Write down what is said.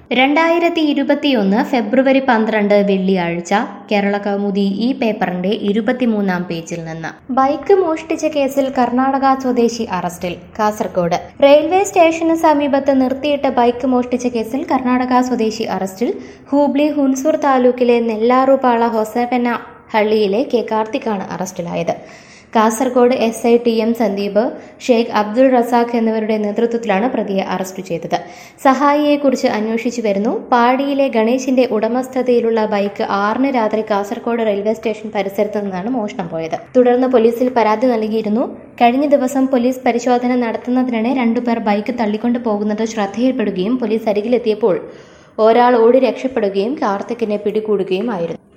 2021 ഫെബ്രുവരി 12 വെള്ളിയാഴ്ച കേരള കൗമുദി ഈ പേപ്പറിന്റെ 23-ാം പേജിൽ നിന്ന് ബൈക്ക് മോഷ്ടിച്ച കേസിൽ കർണാടക സ്വദേശി അറസ്റ്റിൽ. കാസർഗോഡ് റെയിൽവേ സ്റ്റേഷന് സമീപത്ത് നിർത്തിയിട്ട ബൈക്ക് മോഷ്ടിച്ച കേസിൽ കർണാടക സ്വദേശി അറസ്റ്റിൽ. ഹൂബ്ലി ഹുൻസൂർ താലൂക്കിലെ നെല്ലാറുപാള ഹൊസവന ഹള്ളിയിലെ കെ കാർത്തിക്കാണ് അറസ്റ്റിലായത്. കാസർഗോഡ് SI TM സന്ദീപ്, ഷെയ്ഖ് അബ്ദുൾ റസാഖ് എന്നിവരുടെ നേതൃത്വത്തിലാണ് പ്രതിയെ അറസ്റ്റ് ചെയ്തത്. സഹായിയെക്കുറിച്ച് അന്വേഷിച്ചു വരുന്നു. പാടിയിലെ ഗണേശിന്റെ ഉടമസ്ഥതയിലുള്ള ബൈക്ക് 6-ന് രാത്രി കാസർഗോഡ് റെയിൽവേ സ്റ്റേഷൻ പരിസരത്ത് നിന്നാണ് മോഷണം പോയത്. തുടർന്ന് പോലീസിൽ പരാതി നൽകിയിരുന്നു. കഴിഞ്ഞ ദിവസം പോലീസ് പരിശോധന നടത്തുന്നതിനിടെ 2 പേർ ബൈക്ക് തള്ളിക്കൊണ്ടു പോകുന്നത് ശ്രദ്ധയിൽപ്പെടുകയും പോലീസ് അരികിലെത്തിയപ്പോൾ ഒരാൾ ഓടി രക്ഷപ്പെടുകയും കാർത്തിക്കിനെ പിടികൂടുകയും ആയിരുന്നു.